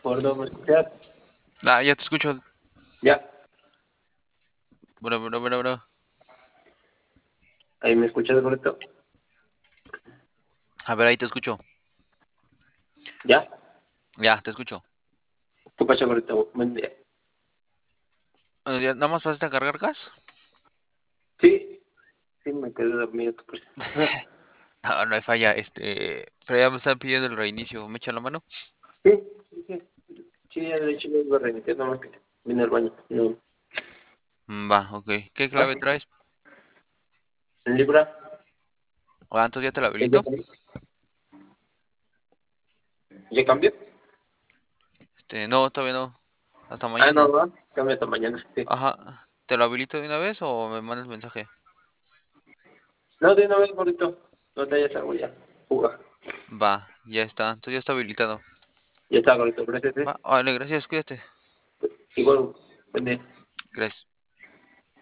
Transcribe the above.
Gordo, ¿me escuchas? Ah, ya te escucho. Ya, Bro. ahí me escuchas, gordito. A ver, ahí te escucho. Ya, Ya, te escucho. ¿qué pasa, gordito? Buen día. Ya, ¿nada más pasaste a cargar gas? Sí, sí, me quedé dormido, ¿tú crees? No, no hay falla. Pero ya me están pidiendo el reinicio. ¿Me echan la mano? Sí, sí, sí. Sí, de hecho me iba a reiniciar, nada más que vine al baño. No. Va, ok. ¿Qué ¿Ah? clave traes? ¿En Libra? Ah, entonces ya te la ¿Ya habilito. cambió? ¿Ya cambió? No, todavía no. Hasta Ah, no, mañana. va. Cambia hasta mañana, sí. Ajá. ¿Te lo habilito de una vez o me mandas mensaje? No, de una vez, gordito. No te vayas a ya. Juga. Va, ya está. Entonces ya está habilitado. Ya está, gordito, gracias, Va, vale, gracias, cuídate. Igual, buen día. Gracias.